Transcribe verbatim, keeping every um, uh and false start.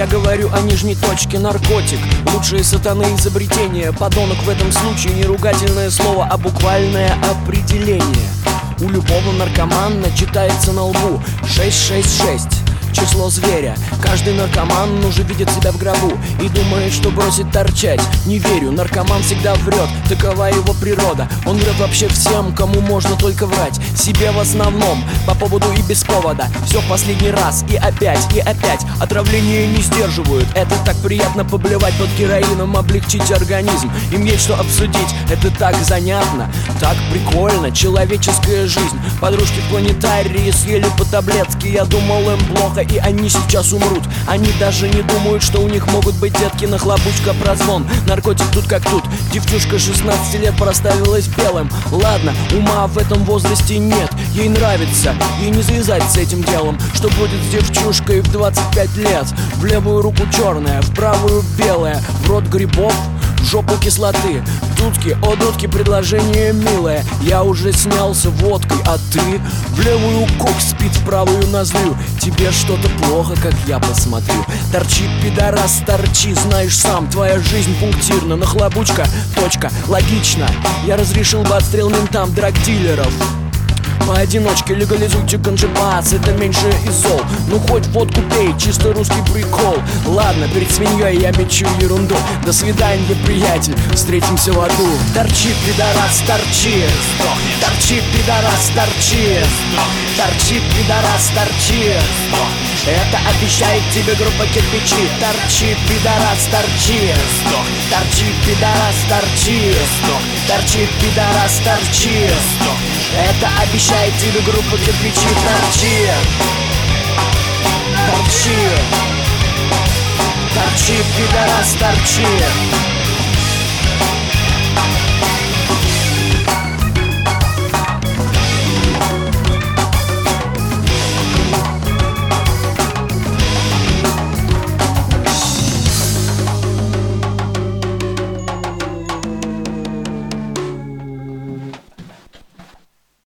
Я говорю о нижней точке, наркотик, лучшие сатаны изобретения. Подонок в этом случае не ругательное слово, а буквальное определение. У любого наркомана читается на лбу шесть шесть шесть, число зверя. Каждый наркоман уже видит себя в гробу и думает, что бросит торчать. Не верю, наркоман всегда врет, такова его природа. Он врет вообще всем, кому можно только врать. Себе в основном, по поводу и без повода. Все в последний раз, и опять, и опять. Отравление не сдерживают, это так приятно поблевать под героином, облегчить организм. Им есть что обсудить, это так занятно, так прикольно. Человеческая жизнь. Подружки в планетарии съели по таблетке. Я думал, им плохо, и они сейчас умрут. Они даже не думают, что у них могут быть детки. Нахлобучка прозвон, наркотик тут как тут. Девчушка шестнадцати лет проставилась белым. Ладно, ума в этом возрасте нет. Ей нравится, ей не завязать с этим делом. Что будет с девчушкой в двадцать пять лет? В левую руку черная, в правую белая, в рот грибов, в жопу кислоты. Дудки, о дудки, предложение милое. Я уже снялся водкой, а ты? В левую кок спит, в правую ноздрю. Тебе что-то плохо, как я посмотрю. Торчи, пидорас, торчи, знаешь сам. Твоя жизнь пунктирна, нахлобучка, точка, логично. Я разрешил бы отстрел ментам драгдилеров. Поодиночке легализуйте ганджипас, это меньше из зол. Ну хоть водку пей, чисто русский прикол. Ладно, перед свиньей я мечу ерунду. До свидания, приятель, встретимся в аду. Торчи, пидорас, торчи, торчи, пидорас, торчи, торчи, пидорас, торчи. Это обещает тебе группа кирпичи. Торчи, пидорас, торчи, торчи, пидорас, торчи, торчи, пидорас, торчи. Это обещает тебе группа кирпичи. Торчи, торчи, торчи, пидорас, торчи.